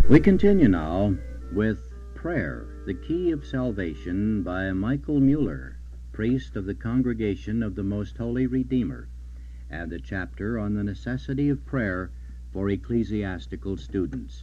We continue now with Prayer, the Key of Salvation by Michael Mueller, priest of the Congregation of the Most Holy Redeemer, and the chapter on the necessity of prayer for ecclesiastical students.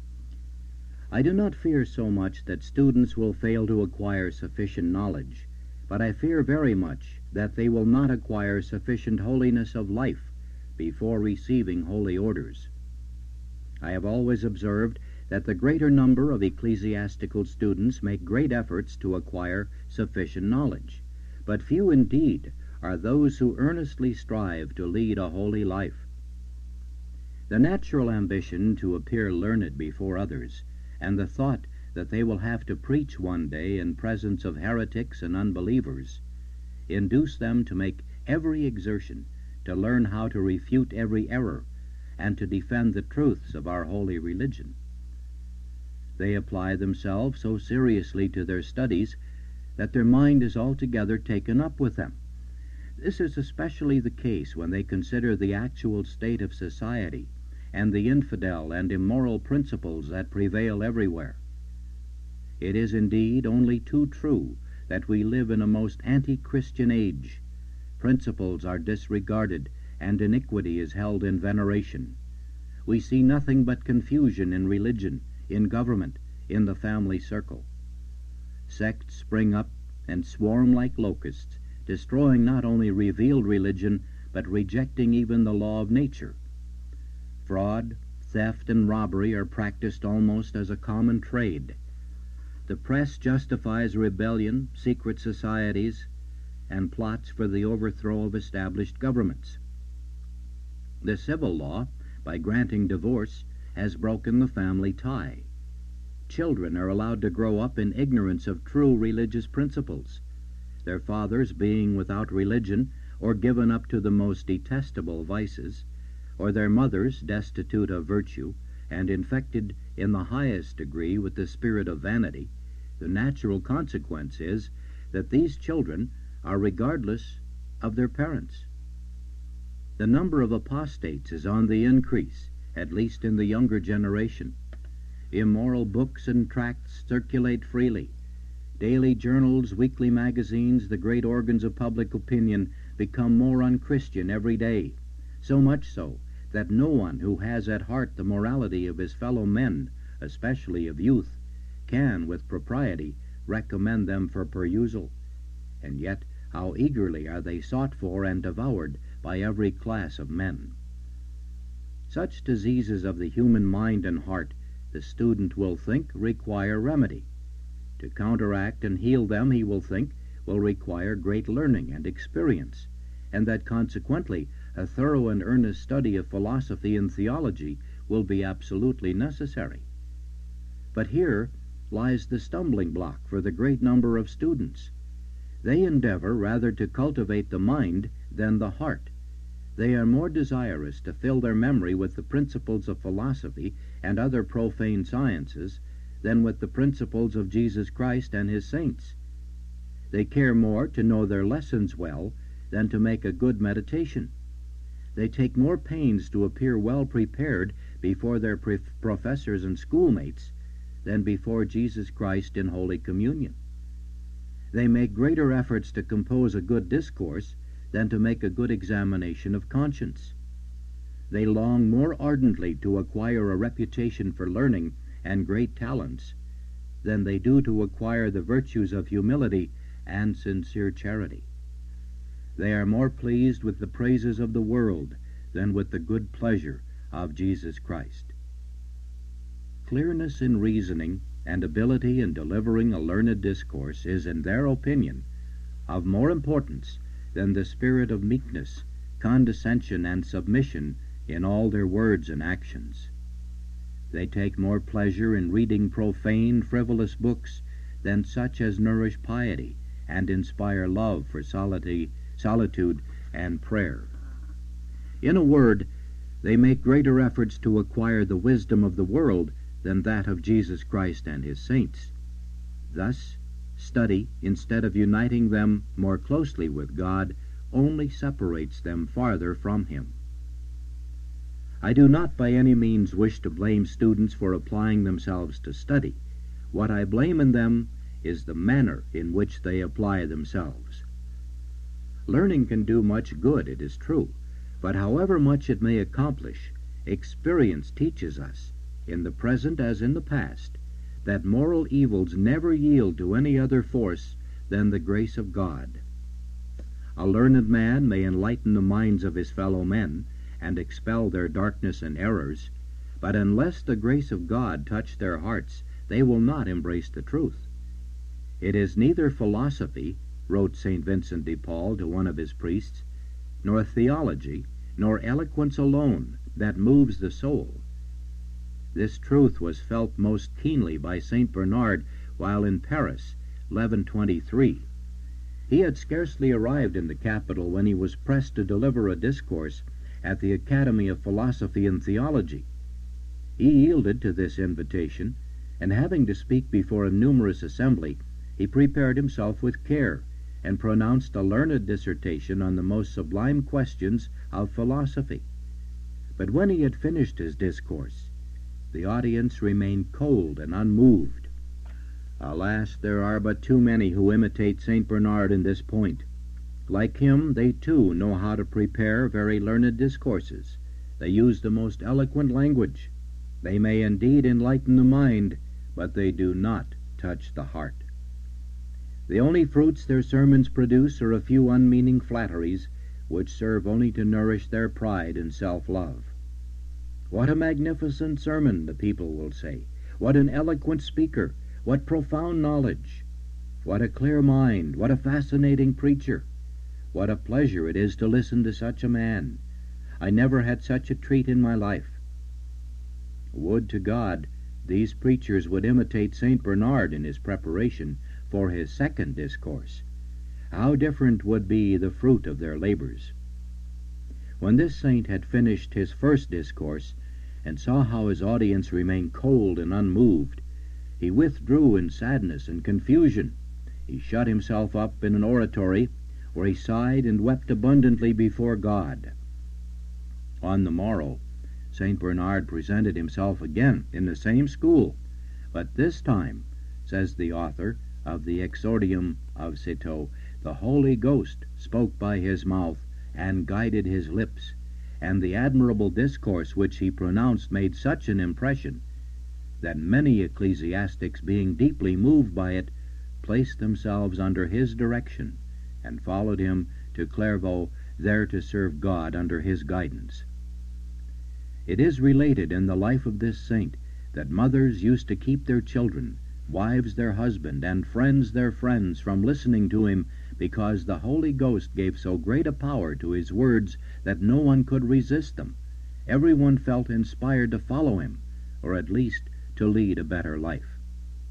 I do not fear so much that students will fail to acquire sufficient knowledge, but I fear very much that they will not acquire sufficient holiness of life before receiving holy orders. I have always observed that the greater number of ecclesiastical students make great efforts to acquire sufficient knowledge, but few indeed are those who earnestly strive to lead a holy life. The natural ambition to appear learned before others, and the thought that they will have to preach one day in presence of heretics and unbelievers, induce them to make every exertion to learn how to refute every error and to defend the truths of our holy religion. They apply themselves so seriously to their studies that their mind is altogether taken up with them. This is especially the case when they consider the actual state of society and the infidel and immoral principles that prevail everywhere. It is indeed only too true that we live in a most anti-Christian age. Principles are disregarded, and iniquity is held in veneration. We see nothing but confusion in religion, in government, in the family circle. Sects spring up and swarm like locusts, destroying not only revealed religion, but rejecting even the law of nature. Fraud, theft, and robbery are practiced almost as a common trade. The press justifies rebellion, secret societies, and plots for the overthrow of established governments. The civil law, by granting divorce, has broken the family tie. Children are allowed to grow up in ignorance of true religious principles, their fathers being without religion or given up to the most detestable vices, or their mothers destitute of virtue and infected in the highest degree with the spirit of vanity. The natural consequence is that these children are regardless of their parents. The number of apostates is on the increase, at least in the younger generation. Immoral books and tracts circulate freely. Daily journals, weekly magazines, the great organs of public opinion, become more unchristian every day, so much so that no one who has at heart the morality of his fellow men, especially of youth, can with propriety recommend them for perusal. And yet how eagerly are they sought for and devoured by every class of men. Such diseases of the human mind and heart, the student will think, require remedy. To counteract and heal them, he will think, will require great learning and experience, and that consequently a thorough and earnest study of philosophy and theology will be absolutely necessary. But here lies the stumbling block for the great number of students. They endeavor rather to cultivate the mind than the heart. They are more desirous to fill their memory with the principles of philosophy and other profane sciences than with the principles of Jesus Christ and his saints. They care more to know their lessons well than to make a good meditation. They take more pains to appear well prepared before their professors and schoolmates than before Jesus Christ in Holy Communion. They make greater efforts to compose a good discourse than to make a good examination of conscience. They long more ardently to acquire a reputation for learning and great talents than they do to acquire the virtues of humility and sincere charity. They are more pleased with the praises of the world than with the good pleasure of Jesus Christ. Clearness in reasoning and ability in delivering a learned discourse is, in their opinion, of more importance than the spirit of meekness, condescension, and submission in all their words and actions. They take more pleasure in reading profane, frivolous books than such as nourish piety and inspire love for solitude and prayer. In a word, they make greater efforts to acquire the wisdom of the world than that of Jesus Christ and his saints. Thus, study, instead of uniting them more closely with God, only separates them farther from him. I do not by any means wish to blame students for applying themselves to study. What I blame in them is the manner in which they apply themselves. Learning can do much good, it is true, but however much it may accomplish, experience teaches us, in the present as in the past, that moral evils never yield to any other force than the grace of God. A learned man may enlighten the minds of his fellow men and expel their darkness and errors, but unless the grace of God touch their hearts, they will not embrace the truth. It is neither philosophy, wrote St. Vincent de Paul to one of his priests, nor theology, nor eloquence alone that moves the soul. This truth was felt most keenly by St. Bernard while in Paris, 1123. He had scarcely arrived in the capital when he was pressed to deliver a discourse at the Academy of Philosophy and Theology. He yielded to this invitation, and having to speak before a numerous assembly, he prepared himself with care, and pronounced a learned dissertation on the most sublime questions of philosophy. But when he had finished his discourse, the audience remained cold and unmoved. Alas, there are but too many who imitate St. Bernard in this point. Like him, they too know how to prepare very learned discourses. They use the most eloquent language. They may indeed enlighten the mind, but they do not touch the heart. The only fruits their sermons produce are a few unmeaning flatteries, which serve only to nourish their pride and self-love. What a magnificent sermon, the people will say. What an eloquent speaker. What profound knowledge. What a clear mind. What a fascinating preacher. What a pleasure it is to listen to such a man. I never had such a treat in my life. Would to God these preachers would imitate St. Bernard in his preparation for his second discourse. How different would be the fruit of their labors. When this saint had finished his first discourse, and saw how his audience remained cold and unmoved, he withdrew in sadness and confusion. He shut himself up in an oratory, where he sighed and wept abundantly before God. On the morrow, St. Bernard presented himself again in the same school, but this time, says the author of the Exordium of Citeaux, the Holy Ghost spoke by his mouth and guided his lips, and the admirable discourse which he pronounced made such an impression that many ecclesiastics, being deeply moved by it, placed themselves under his direction and followed him to Clairvaux, there to serve God under his guidance. It is related in the life of this saint that mothers used to keep their children, wives their husband, and friends their friends from listening to him, because the Holy Ghost gave so great a power to his words that no one could resist them. Everyone felt inspired to follow him, or at least to lead a better life.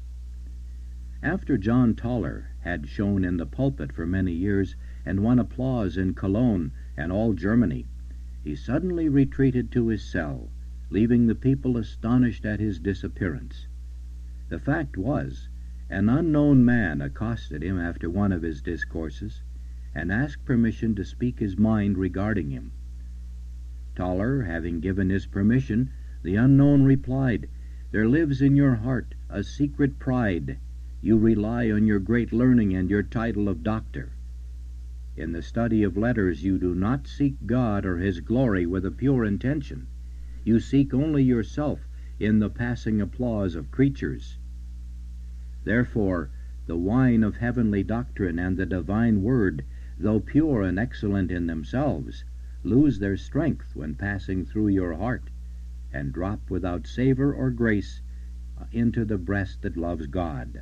After John Tauler had shone in the pulpit for many years and won applause in Cologne and all Germany, he suddenly retreated to his cell, leaving the people astonished at his disappearance. The fact was, an unknown man accosted him after one of his discourses and asked permission to speak his mind regarding him. Tauler, having given his permission, the unknown replied, "There lives in your heart a secret pride. You rely on your great learning and your title of doctor. In the study of letters you do not seek God or his glory with a pure intention. You seek only yourself in the passing applause of creatures. Therefore, the wine of heavenly doctrine and the divine word, though pure and excellent in themselves, lose their strength when passing through your heart, and drop without savor or grace into the breast that loves God."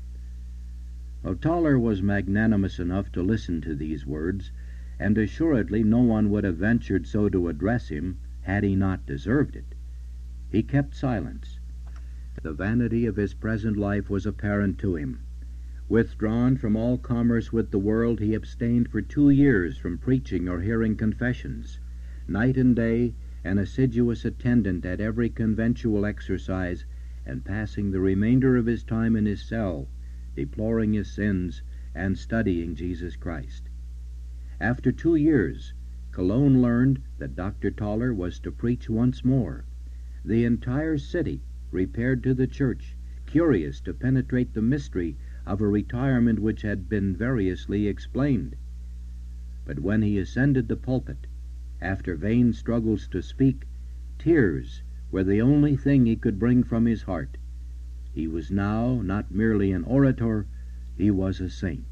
Tauler was magnanimous enough to listen to these words, and assuredly no one would have ventured so to address him had he not deserved it. He kept silence. The vanity of his present life was apparent to him. Withdrawn from all commerce with the world, he abstained for 2 years from preaching or hearing confessions. Night and day, an assiduous attendant at every conventual exercise, and passing the remainder of his time in his cell, deploring his sins and studying Jesus Christ. After 2 years, Cologne learned that Dr. Toller was to preach once more. The entire city repaired to the church, curious to penetrate the mystery of a retirement which had been variously explained. But when he ascended the pulpit, after vain struggles to speak, tears were the only thing he could bring from his heart. He was now not merely an orator, he was a saint.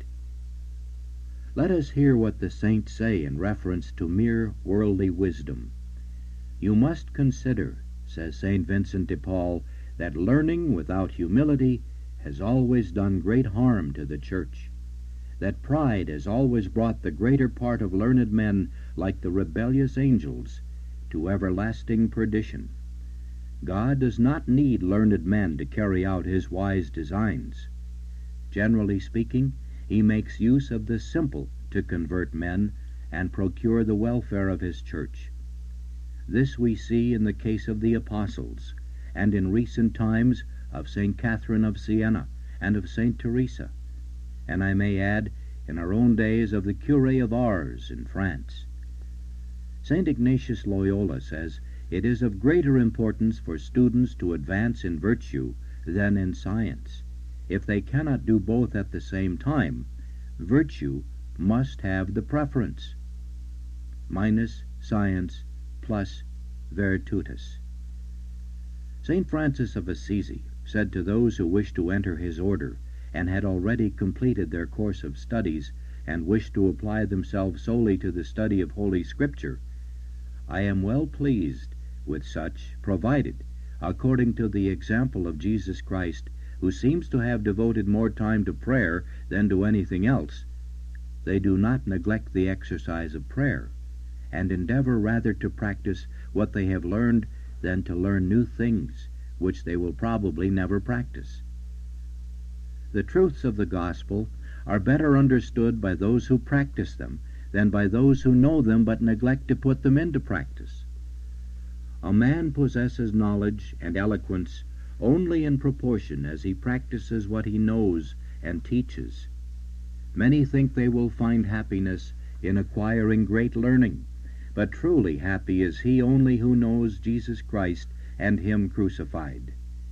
Let us hear what the saints say in reference to mere worldly wisdom. You must consider, says St. Vincent de Paul, that learning without humility has always done great harm to the church, that pride has always brought the greater part of learned men, like the rebellious angels, to everlasting perdition. God does not need learned men to carry out his wise designs. Generally speaking, he makes use of the simple to convert men and procure the welfare of his church. This we see in the case of the apostles, and in recent times of St. Catherine of Siena and of St. Teresa, and I may add, in our own days, of the Curé of Ars in France. St. Ignatius Loyola says, "It is of greater importance for students to advance in virtue than in science. If they cannot do both at the same time, virtue must have the preference. Minus science plus virtutus." St. Francis of Assisi said to those who wished to enter his order, and had already completed their course of studies, and wished to apply themselves solely to the study of Holy Scripture, "I am well pleased with such, provided, according to the example of Jesus Christ, who seems to have devoted more time to prayer than to anything else, they do not neglect the exercise of prayer, and endeavor rather to practice what they have learned than to learn new things, which they will probably never practice. The truths of the gospel are better understood by those who practice them than by those who know them but neglect to put them into practice. A man possesses knowledge and eloquence only in proportion as he practices what he knows and teaches. Many think they will find happiness in acquiring great learning, but truly happy is he only who knows Jesus Christ and him crucified.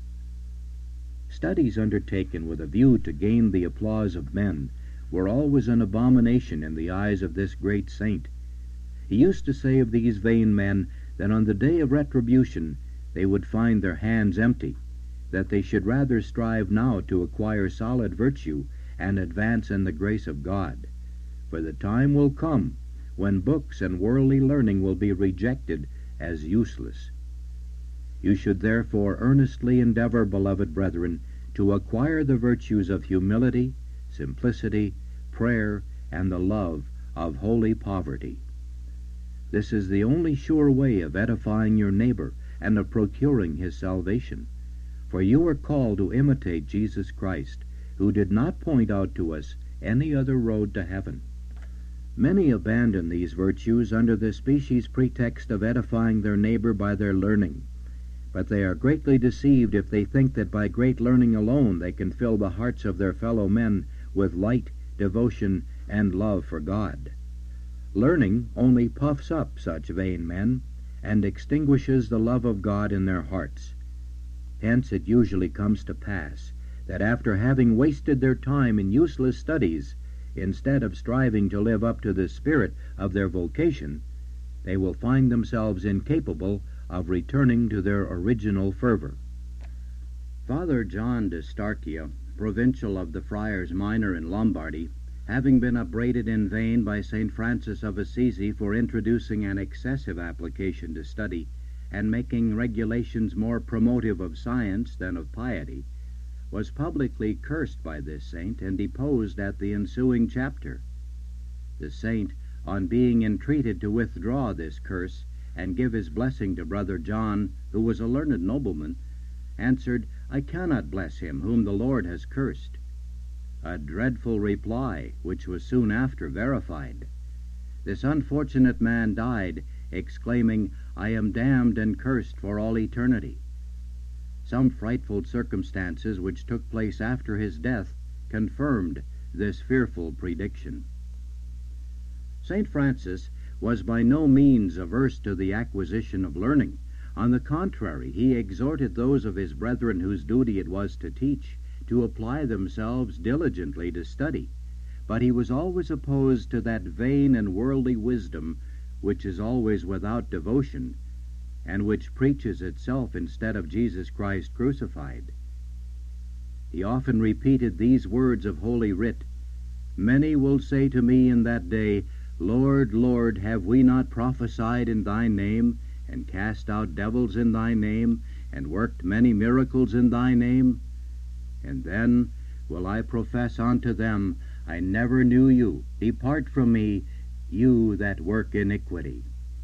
Studies undertaken with a view to gain the applause of men were always an abomination in the eyes of this great saint. He used to say of these vain men that on the day of retribution they would find their hands empty, that they should rather strive now to acquire solid virtue and advance in the grace of God, for the time will come when books and worldly learning will be rejected as useless. You should therefore earnestly endeavor, beloved brethren, to acquire the virtues of humility, simplicity, prayer, and the love of holy poverty. This is the only sure way of edifying your neighbor and of procuring his salvation. For you are called to imitate Jesus Christ, who did not point out to us any other road to heaven. Many abandon these virtues under the specious pretext of edifying their neighbor by their learning, but they are greatly deceived if they think that by great learning alone they can fill the hearts of their fellow men with light, devotion, and love for God. Learning only puffs up such vain men, and extinguishes the love of God in their hearts. Hence it usually comes to pass that after having wasted their time in useless studies, instead of striving to live up to the spirit of their vocation, they will find themselves incapable of returning to their original fervor. Father John de Starkia, provincial of the Friars Minor in Lombardy, having been upbraided in vain by St. Francis of Assisi for introducing an excessive application to study, and making regulations more promotive of science than of piety, was publicly cursed by this saint and deposed at the ensuing chapter. The saint, on being entreated to withdraw this curse and give his blessing to Brother John, who was a learned nobleman, answered, "I cannot bless him whom the Lord has cursed." A dreadful reply, which was soon after verified. This unfortunate man died, exclaiming, "I am damned and cursed for all eternity." Some frightful circumstances which took place after his death confirmed this fearful prediction. St. Francis was by no means averse to the acquisition of learning. On the contrary, he exhorted those of his brethren whose duty it was to teach to apply themselves diligently to study. But he was always opposed to that vain and worldly wisdom which is always without devotion, and which preaches itself instead of Jesus Christ crucified. He often repeated these words of Holy Writ, "Many will say to me in that day, Lord, Lord, have we not prophesied in thy name, and cast out devils in thy name, and worked many miracles in thy name? And then will I profess unto them, I never knew you. Depart from me, you that work iniquity."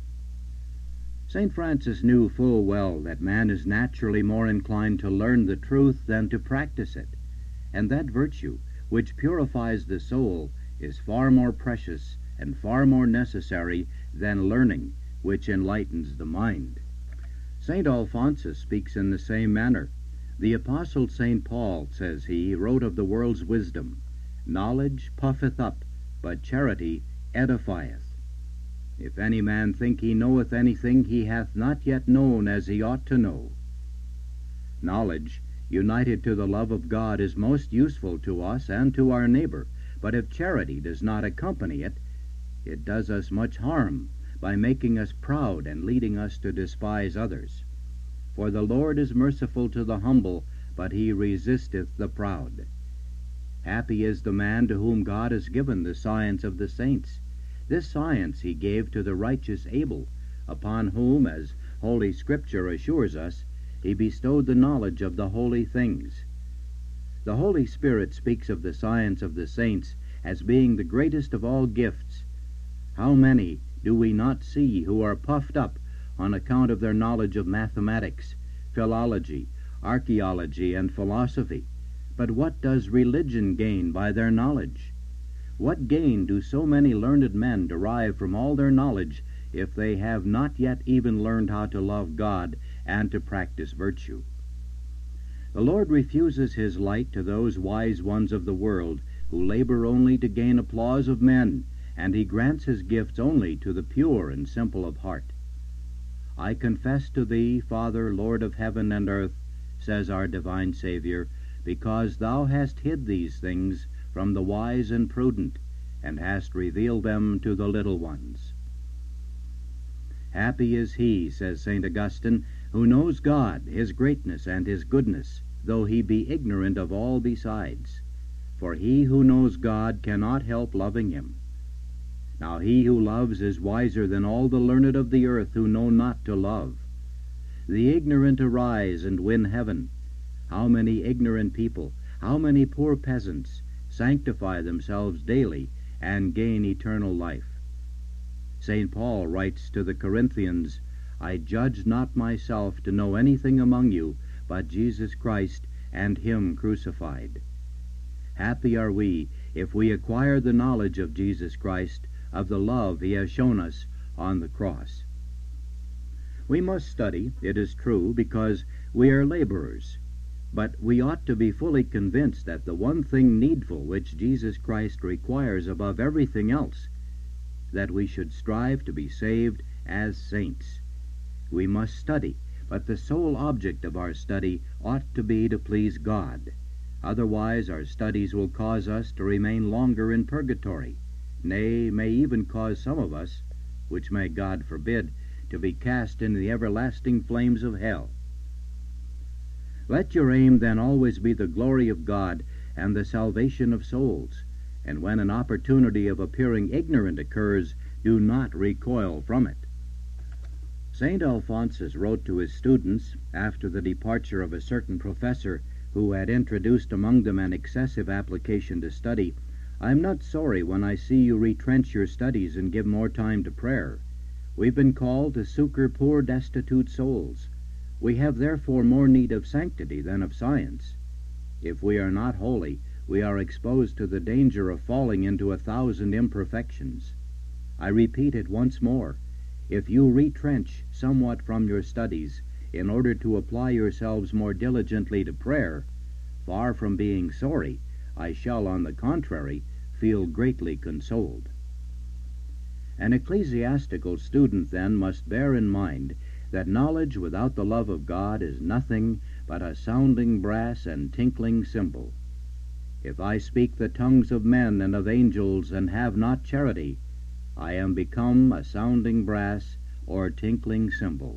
St. Francis knew full well that man is naturally more inclined to learn the truth than to practice it, and that virtue, which purifies the soul, is far more precious and far more necessary than learning, which enlightens the mind. St. Alphonsus speaks in the same manner. The Apostle St. Paul, says he, wrote of the world's wisdom, "Knowledge puffeth up, but charity edifieth. If any man think he knoweth anything, he hath not yet known as he ought to know." Knowledge, united to the love of God, is most useful to us and to our neighbor, but if charity does not accompany it, it does us much harm by making us proud and leading us to despise others. For the Lord is merciful to the humble, but he resisteth the proud. Happy is the man to whom God has given the science of the saints. This science he gave to the righteous Abel, upon whom, as Holy Scripture assures us, he bestowed the knowledge of the holy things. The Holy Spirit speaks of the science of the saints as being the greatest of all gifts. How many do we not see who are puffed up on account of their knowledge of mathematics, philology, archaeology, and philosophy? But what does religion gain by their knowledge? What gain do so many learned men derive from all their knowledge if they have not yet even learned how to love God and to practice virtue? The Lord refuses his light to those wise ones of the world who labor only to gain applause of men, and he grants his gifts only to the pure and simple of heart. "I confess to thee, Father, Lord of heaven and earth," says our divine Savior, "because thou hast hid these things from the wise and prudent, and hast revealed them to the little ones." Happy is he, says St. Augustine, who knows God, his greatness, and his goodness, though he be ignorant of all besides. For he who knows God cannot help loving him. Now he who loves is wiser than all the learned of the earth who know not to love. The ignorant arise and win heaven. How many ignorant people, how many poor peasants, sanctify themselves daily and gain eternal life. St. Paul writes to the Corinthians, "I judge not myself to know anything among you but Jesus Christ and him crucified." Happy are we if we acquire the knowledge of Jesus Christ, of the love he has shown us on the cross. We must study, it is true, because we are laborers, but we ought to be fully convinced that the one thing needful which Jesus Christ requires above everything else, that we should strive to be saved as saints. We must study, but the sole object of our study ought to be to please God. Otherwise our studies will cause us to remain longer in purgatory, nay, may even cause some of us, which may God forbid, to be cast into the everlasting flames of hell. Let your aim then always be the glory of God and the salvation of souls, and when an opportunity of appearing ignorant occurs, do not recoil from it. St. Alphonsus wrote to his students, after the departure of a certain professor who had introduced among them an excessive application to study, "I am not sorry when I see you retrench your studies and give more time to prayer. We've been called to succor poor destitute souls. We have therefore more need of sanctity than of science. If we are not holy, we are exposed to the danger of falling into 1,000 imperfections. I repeat it once more. If you retrench somewhat from your studies in order to apply yourselves more diligently to prayer, far from being sorry, I shall, on the contrary, feel greatly consoled." An ecclesiastical student, then, must bear in mind that knowledge without the love of God is nothing but a sounding brass and tinkling cymbal. If I speak the tongues of men and of angels and have not charity, I am become a sounding brass or tinkling cymbal.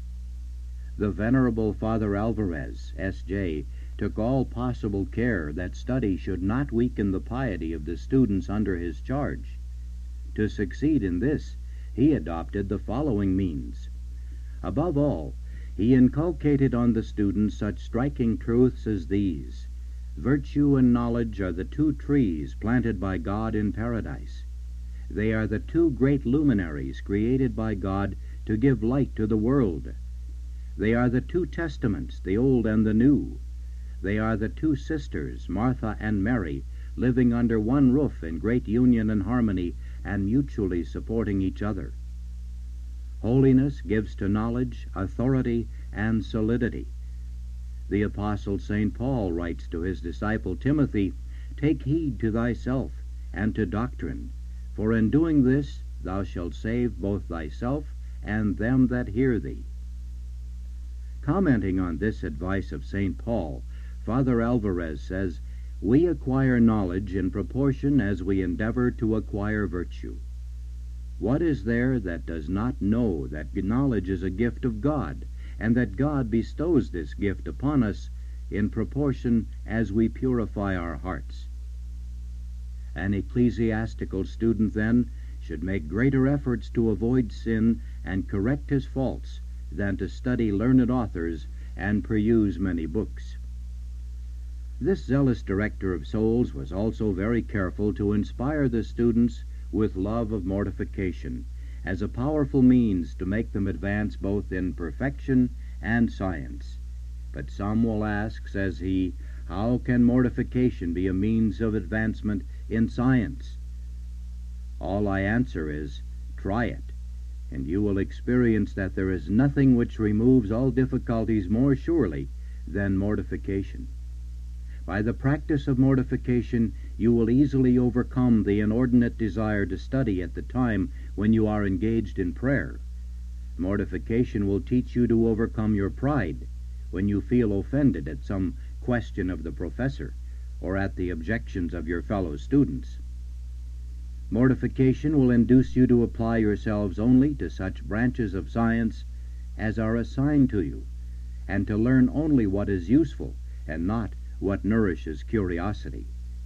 The venerable Father Alvarez, S.J., took all possible care that study should not weaken the piety of the students under his charge. To succeed in this, he adopted the following means. Above all, he inculcated on the students such striking truths as these: virtue and knowledge are the two trees planted by God in paradise. They are the two great luminaries created by God to give light to the world. They are the two testaments, the Old and the New. They are the two sisters, Martha and Mary, living under one roof in great union and harmony and mutually supporting each other. Holiness gives to knowledge authority and solidity. The Apostle St. Paul writes to his disciple Timothy, "Take heed to thyself and to doctrine, for in doing this thou shalt save both thyself and them that hear thee." Commenting on this advice of St. Paul, Father Alvarez says, "We acquire knowledge in proportion as we endeavor to acquire virtue. What is there that does not know that knowledge is a gift of God, and that God bestows this gift upon us in proportion as we purify our hearts?" An ecclesiastical student, then, should make greater efforts to avoid sin and correct his faults than to study learned authors and peruse many books. This zealous director of souls was also very careful to inspire the students with love of mortification as a powerful means to make them advance both in perfection and science. But some will ask, says he, how can mortification be a means of advancement in science? All I answer is, try it, and you will experience that there is nothing which removes all difficulties more surely than mortification. By the practice of mortification, you will easily overcome the inordinate desire to study at the time when you are engaged in prayer. Mortification will teach you to overcome your pride when you feel offended at some question of the professor or at the objections of your fellow students. Mortification will induce you to apply yourselves only to such branches of science as are assigned to you, and to learn only what is useful and not what nourishes curiosity.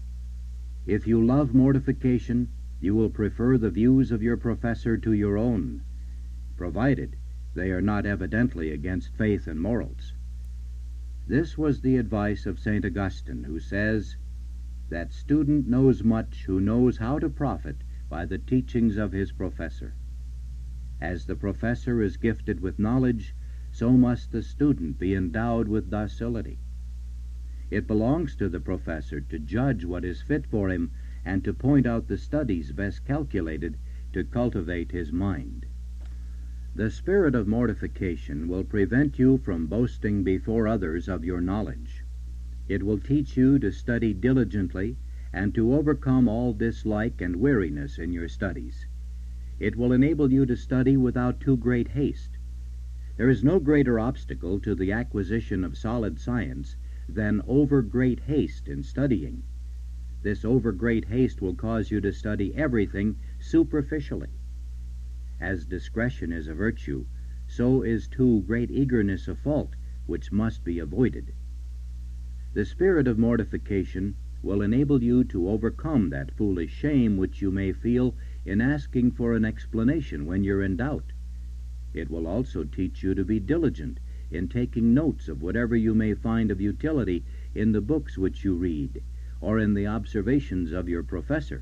If you love mortification, you will prefer the views of your professor to your own, provided they are not evidently against faith and morals. This was the advice of St. Augustine, who says, "That student knows much who knows how to profit by the teachings of his professor. As the professor is gifted with knowledge, so must the student be endowed with docility. It belongs to the professor to judge what is fit for him and to point out the studies best calculated to cultivate his mind." The spirit of mortification will prevent you from boasting before others of your knowledge. It will teach you to study diligently and to overcome all dislike and weariness in your studies. It will enable you to study without too great haste. There is no greater obstacle to the acquisition of solid science than over-great haste in studying. This over-great haste will cause you to study everything superficially. As discretion is a virtue, so is too great eagerness a fault, which must be avoided. The spirit of mortification will enable you to overcome that foolish shame which you may feel in asking for an explanation when you're in doubt. It will also teach you to be diligent in taking notes of whatever you may find of utility in the books which you read, or in the observations of your professor.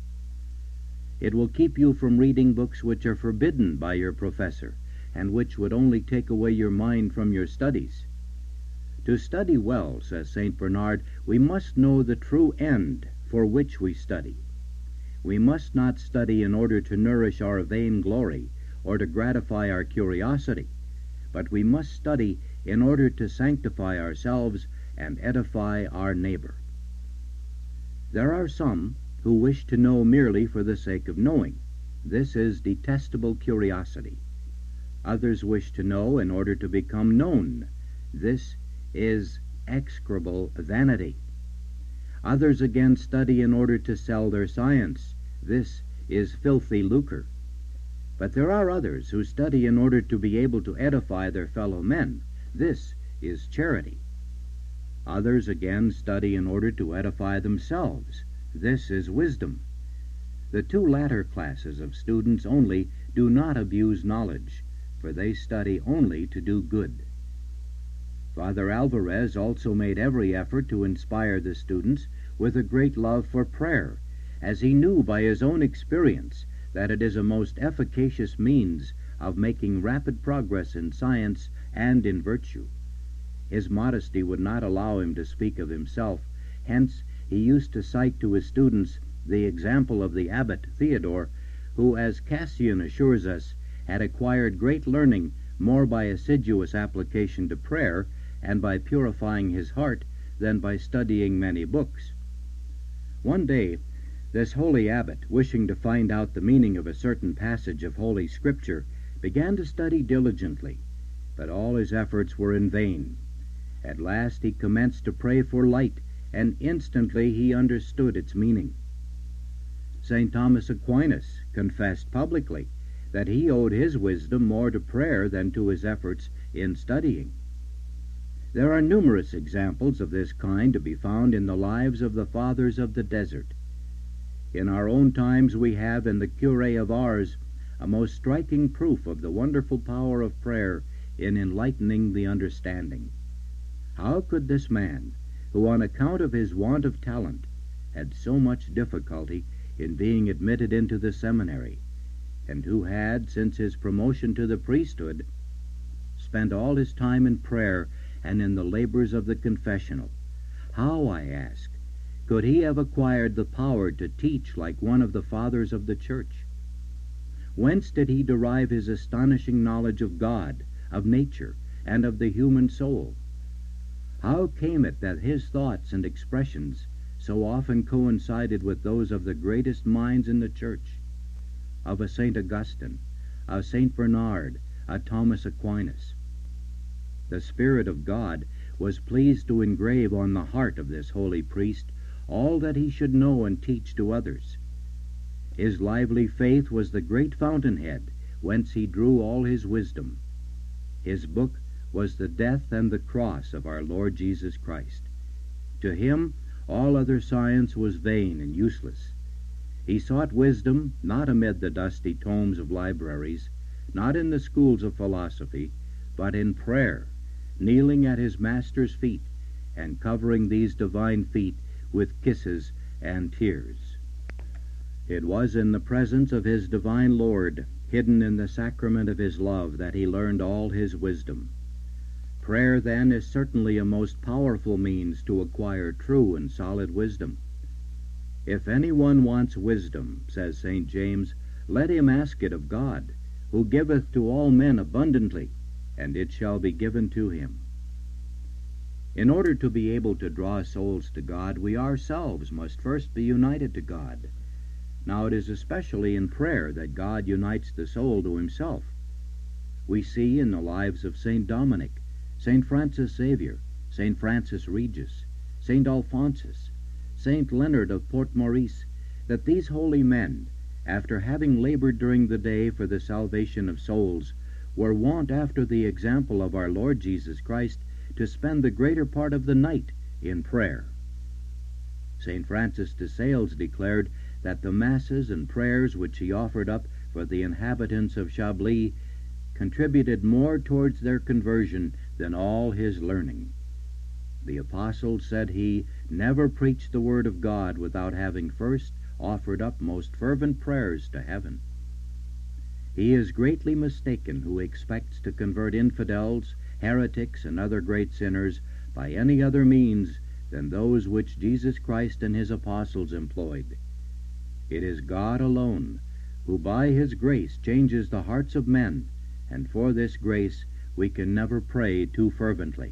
It will keep you from reading books which are forbidden by your professor, and which would only take away your mind from your studies. To study well, says St. Bernard, we must know the true end for which we study. We must not study in order to nourish our vain glory or to gratify our curiosity, but we must study in order to sanctify ourselves and edify our neighbor. There are some who wish to know merely for the sake of knowing, This is detestable curiosity. Others wish to know in order to become known. This is execrable vanity. Others again study in order to sell their science. This is filthy lucre. But there are others who study in order to be able to edify their fellow men. This is charity. Others again study in order to edify themselves. This is wisdom. The two latter classes of students only do not abuse knowledge, for they study only to do good. Father Alvarez also made every effort to inspire the students with a great love for prayer, as he knew by his own experience that it is a most efficacious means of making rapid progress in science and in virtue. His modesty would not allow him to speak of himself. Hence he used to cite to his students the example of the abbot Theodore, who, as Cassian assures us, had acquired great learning more by assiduous application to prayer and by purifying his heart than by studying many books. One day this holy abbot, wishing to find out the meaning of a certain passage of Holy Scripture, began to study diligently, but all his efforts were in vain. At last he commenced to pray for light, and instantly he understood its meaning. St. Thomas Aquinas confessed publicly that he owed his wisdom more to prayer than to his efforts in studying. There are numerous examples of this kind to be found in the lives of the fathers of the desert. In our own times we have in the Curé of Ars a most striking proof of the wonderful power of prayer in enlightening the understanding. How could this man, who on account of his want of talent had so much difficulty in being admitted into the seminary, and who had, since his promotion to the priesthood, spent all his time in prayer and in the labors of the confessional, how, I ask, could he have acquired the power to teach like one of the fathers of the Church? Whence did he derive his astonishing knowledge of God, of nature, and of the human soul? How came it that his thoughts and expressions so often coincided with those of the greatest minds in the Church, of a St. Augustine, a St. Bernard, a Thomas Aquinas? The Spirit of God was pleased to engrave on the heart of this holy priest all that he should know and teach to others. His lively faith was the great fountainhead whence he drew all his wisdom. His book was the death and the cross of our Lord Jesus Christ. To him all other science was vain and useless. He sought wisdom not amid the dusty tomes of libraries, not in the schools of philosophy, but in prayer, kneeling at his Master's feet, and covering these divine feet with kisses and tears. It was in the presence of his divine Lord, hidden in the sacrament of his love, that he learned all his wisdom. Prayer, then, is certainly a most powerful means to acquire true and solid wisdom. If anyone wants wisdom, says St. James, let him ask it of God, who giveth to all men abundantly, and it shall be given to him. In order to be able to draw souls to God, we ourselves must first be united to God. Now it is especially in prayer that God unites the soul to himself. We see in the lives of St. Dominic, St. Francis Xavier, St. Francis Regis, St. Alphonsus, St. Leonard of Port Maurice, that these holy men, after having labored during the day for the salvation of souls, were wont, after the example of our Lord Jesus Christ, to spend the greater part of the night in prayer. St. Francis de Sales declared that the masses and prayers which he offered up for the inhabitants of Chablis contributed more towards their conversion than all his learning. The apostles, said he, never preached the word of God without having first offered up most fervent prayers to heaven. He is greatly mistaken who expects to convert infidels, heretics, and other great sinners by any other means than those which Jesus Christ and his apostles employed. It is God alone who by his grace changes the hearts of men, and for this grace we can never pray too fervently.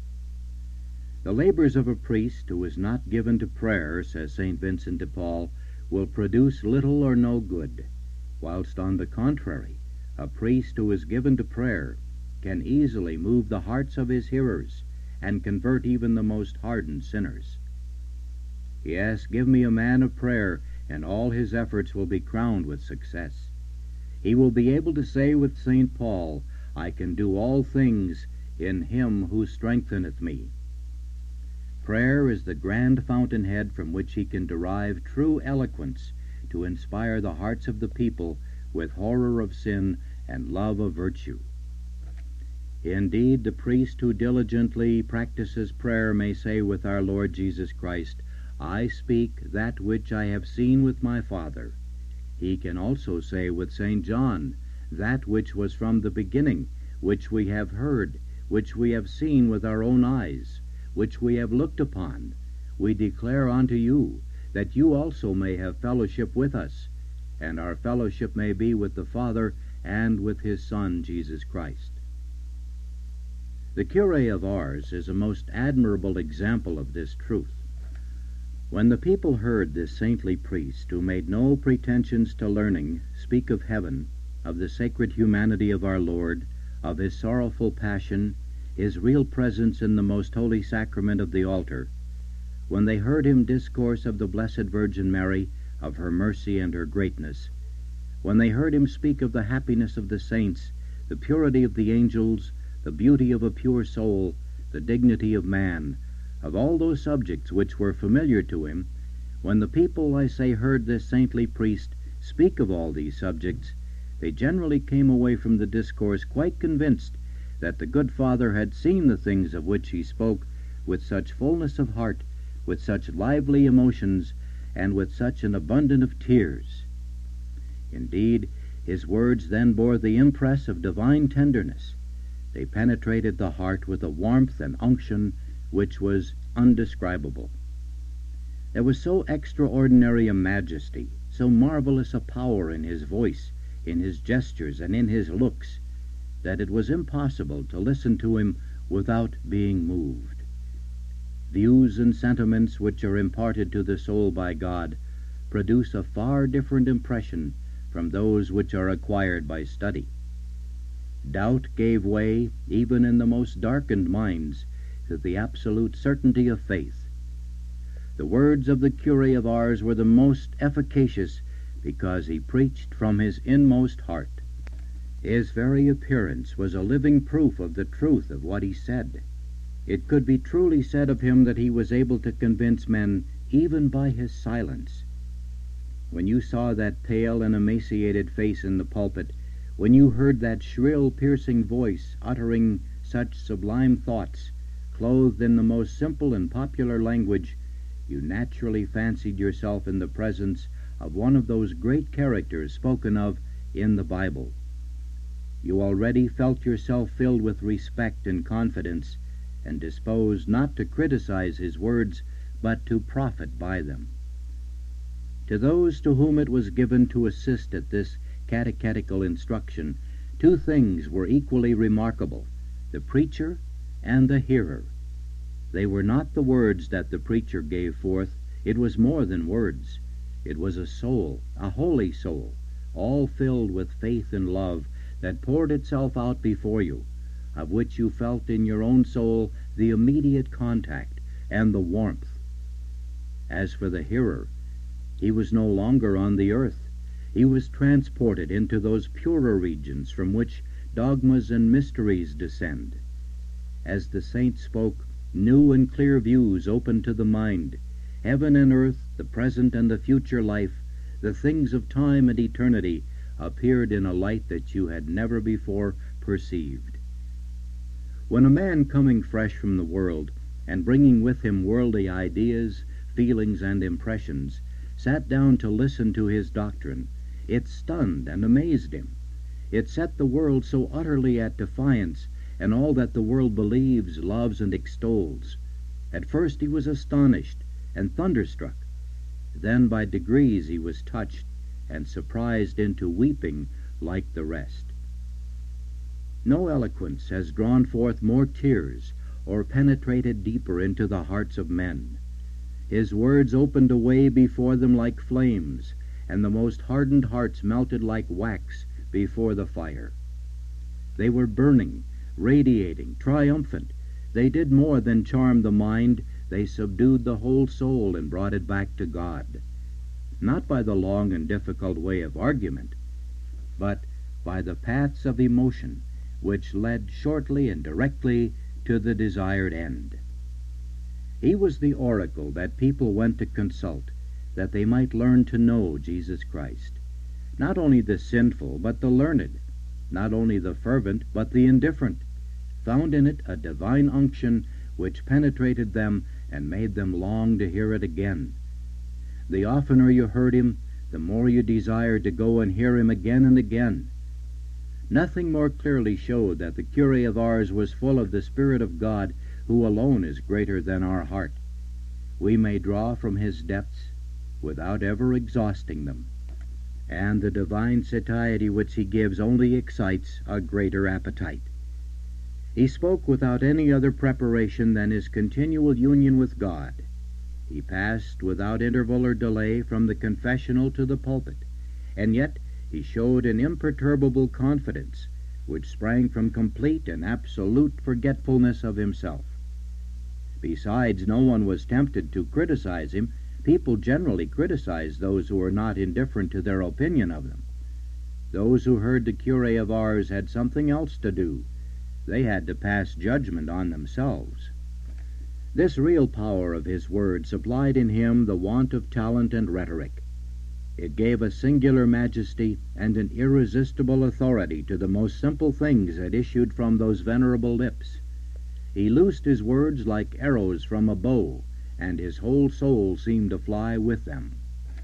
The labors of a priest who is not given to prayer, says St. Vincent de Paul, will produce little or no good. whilst on the contrary, a priest who is given to prayer can easily move the hearts of his hearers and convert even the most hardened sinners. Yes, give me a man of prayer, and all his efforts will be crowned with success. He will be able to say with St. Paul, I can do all things in him who strengtheneth me. Prayer is the grand fountainhead from which he can derive true eloquence to inspire the hearts of the people with horror of sin and love of virtue. Indeed, the priest who diligently practices prayer may say with our Lord Jesus Christ, I speak that which I have seen with my Father. He can also say with St. John, that which was from the beginning, which we have heard, which we have seen with our own eyes, which we have looked upon, we declare unto you, that you also may have fellowship with us, and our fellowship may be with the Father and with his Son, Jesus Christ. The Curé of Ars is a most admirable example of this truth. When the people heard this saintly priest, who made no pretensions to learning, speak of heaven, of the sacred humanity of our Lord, of his sorrowful passion, his real presence in the most holy sacrament of the altar, when they heard him discourse of the Blessed Virgin Mary, of her mercy and her greatness, when they heard him speak of the happiness of the saints, the purity of the angels, the beauty of a pure soul, the dignity of man, of all those subjects which were familiar to him, when the people, I say, heard this saintly priest speak of all these subjects, they generally came away from the discourse quite convinced that the good Father had seen the things of which he spoke with such fullness of heart, with such lively emotions, and with such an abundance of tears. Indeed, his words then bore the impress of divine tenderness. They penetrated the heart with a warmth and unction which was undescribable. There was so extraordinary a majesty, so marvelous a power in his voice, in his gestures, and in his looks, that it was impossible to listen to him without being moved. Views and sentiments which are imparted to the soul by God produce a far different impression from those which are acquired by study. Doubt gave way, even in the most darkened minds, to the absolute certainty of faith. The words of the Curé of Ars were the most efficacious because he preached from his inmost heart. His very appearance was a living proof of the truth of what he said. It could be truly said of him that he was able to convince men even by his silence. When you saw that pale and emaciated face in the pulpit, when you heard that shrill, piercing voice uttering such sublime thoughts, clothed in the most simple and popular language, you naturally fancied yourself in the presence of one of those great characters spoken of in the Bible. You already felt yourself filled with respect and confidence, and disposed not to criticize his words, but to profit by them. To those to whom it was given to assist at this catechetical instruction, two things were equally remarkable: the preacher and the hearer. They were not the words that the preacher gave forth. It was more than words. It was a soul, a holy soul, all filled with faith and love, that poured itself out before you, of which you felt in your own soul the immediate contact and the warmth. As for the hearer, he was no longer on the earth. He was transported into those purer regions from which dogmas and mysteries descend. As the saint spoke, new and clear views opened to the mind. Heaven and earth, the present and the future life, the things of time and eternity, appeared in a light that you had never before perceived. When a man coming fresh from the world, and bringing with him worldly ideas, feelings, and impressions, sat down to listen to his doctrine, it stunned and amazed him. It set the world so utterly at defiance, and all that the world believes, loves, and extols. At first he was astonished and thunderstruck. Then by degrees he was touched and surprised into weeping like the rest. No eloquence has drawn forth more tears or penetrated deeper into the hearts of men. His words opened a way before them like flames, and the most hardened hearts melted like wax before the fire. They were burning, radiating, triumphant. They did more than charm the mind. They subdued the whole soul and brought it back to God, not by the long and difficult way of argument, but by the paths of emotion, which led shortly and directly to the desired end. He was the oracle that people went to consult, that they might learn to know Jesus Christ, not only the sinful but the learned, not only the fervent but the indifferent, found in it a divine unction which penetrated them and made them long to hear it again. The oftener you heard him, the more you desired to go and hear him again and again. Nothing more clearly showed that the Curé of Ars was full of the Spirit of God, who alone is greater than our heart. We may draw from his depths without ever exhausting them, and the divine satiety which he gives only excites a greater appetite. He spoke without any other preparation than his continual union with God. He passed without interval or delay from the confessional to the pulpit, and yet he showed an imperturbable confidence which sprang from complete and absolute forgetfulness of himself. Besides, no one was tempted to criticize him. People generally criticize those who are not indifferent to their opinion of them. Those who heard the Curé of Ars had something else to do. They had to pass judgment on themselves. This real power of his word supplied in him the want of talent and rhetoric. It gave a singular majesty and an irresistible authority to the most simple things that issued from those venerable lips. He loosed his words like arrows from a bow, and his whole soul seemed to fly with them.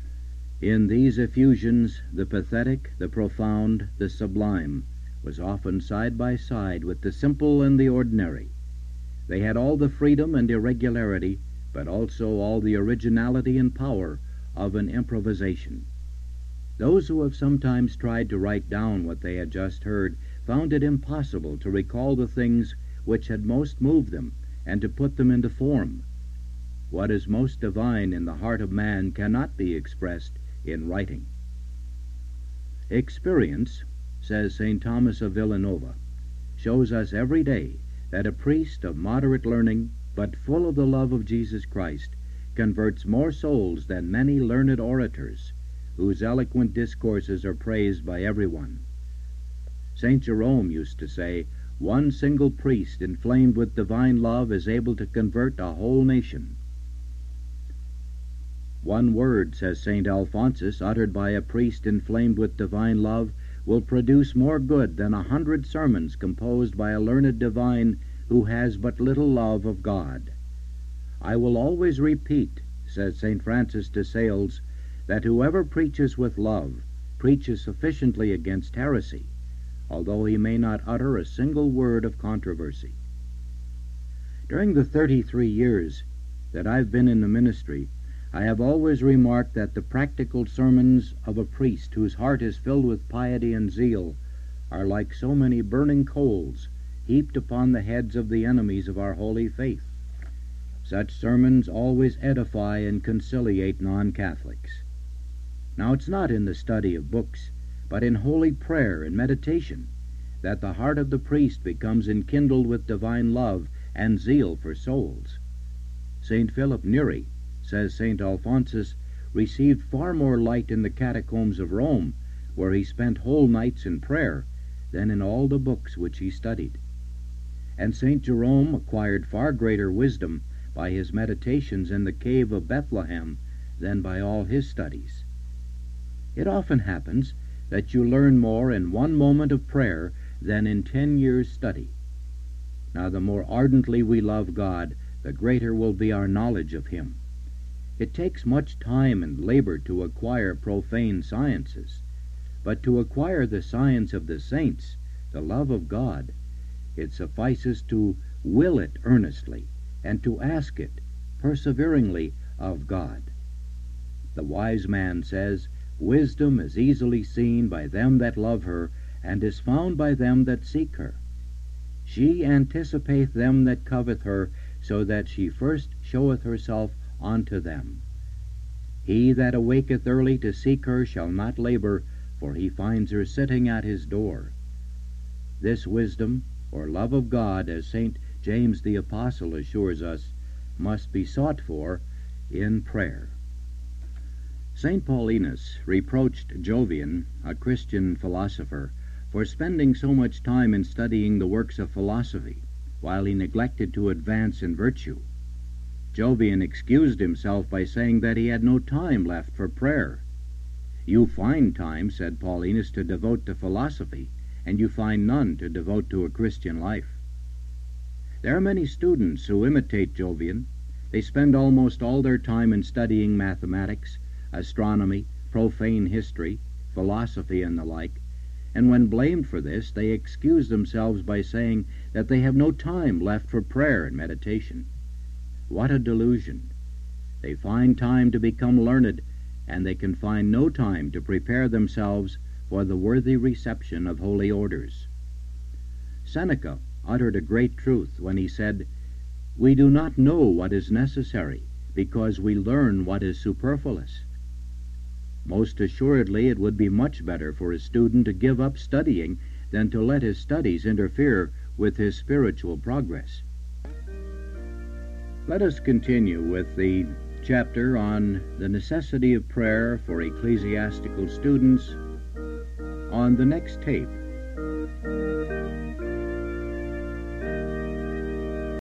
In these effusions, the pathetic, the profound, the sublime, was often side by side with the simple and the ordinary. They had all the freedom and irregularity, but also all the originality and power of an improvisation. Those who have sometimes tried to write down what they had just heard found it impossible to recall the things which had most moved them and to put them into form. What is most divine in the heart of man cannot be expressed in writing. Experience, says St. Thomas of Villanova, shows us every day that a priest of moderate learning, but full of the love of Jesus Christ, converts more souls than many learned orators, whose eloquent discourses are praised by everyone. St. Jerome used to say, "One single priest inflamed with divine love is able to convert a whole nation." One word, says St. Alphonsus, uttered by a priest inflamed with divine love, will produce more good than 100 sermons composed by a learned divine who has but little love of God. I will always repeat, says St. Francis de Sales, that whoever preaches with love preaches sufficiently against heresy, although he may not utter a single word of controversy. During the 33 years that I've been in the ministry, I have always remarked that the practical sermons of a priest whose heart is filled with piety and zeal are like so many burning coals heaped upon the heads of the enemies of our holy faith. Such sermons always edify and conciliate non-Catholics. Now, it's not in the study of books, but in holy prayer and meditation, that the heart of the priest becomes enkindled with divine love and zeal for souls. St. Philip Neri, says St. Alphonsus, received far more light in the catacombs of Rome, where he spent whole nights in prayer, than in all the books which he studied. And St. Jerome acquired far greater wisdom by his meditations in the cave of Bethlehem than by all his studies. It often happens that you learn more in one moment of prayer than in 10 years' study. Now, the more ardently we love God, the greater will be our knowledge of him. It takes much time and labor to acquire profane sciences, but to acquire the science of the saints, the love of God, it suffices to will it earnestly and to ask it perseveringly of God. The wise man says, "Wisdom is easily seen by them that love her, and is found by them that seek her. She anticipateth them that covet her, so that she first showeth herself unto them." He that awaketh early to seek her shall not labor, for he finds her sitting at his door. This wisdom, or love of God, as St. James the Apostle assures us, must be sought for in prayer. St. Paulinus reproached Jovian, a Christian philosopher, for spending so much time in studying the works of philosophy, while he neglected to advance in virtue. Jovian excused himself by saying that he had no time left for prayer. You find time, said Paulinus, to devote to philosophy, and you find none to devote to a Christian life. There are many students who imitate Jovian. They spend almost all their time in studying mathematics, astronomy, profane history, philosophy, and the like, and when blamed for this, they excuse themselves by saying that they have no time left for prayer and meditation. What a delusion! They find time to become learned, and they can find no time to prepare themselves for the worthy reception of holy orders. Seneca uttered a great truth when he said, "We do not know what is necessary, because we learn what is superfluous." Most assuredly it would be much better for a student to give up studying than to let his studies interfere with his spiritual progress. Let us continue with the chapter on the necessity of prayer for ecclesiastical students on the next tape.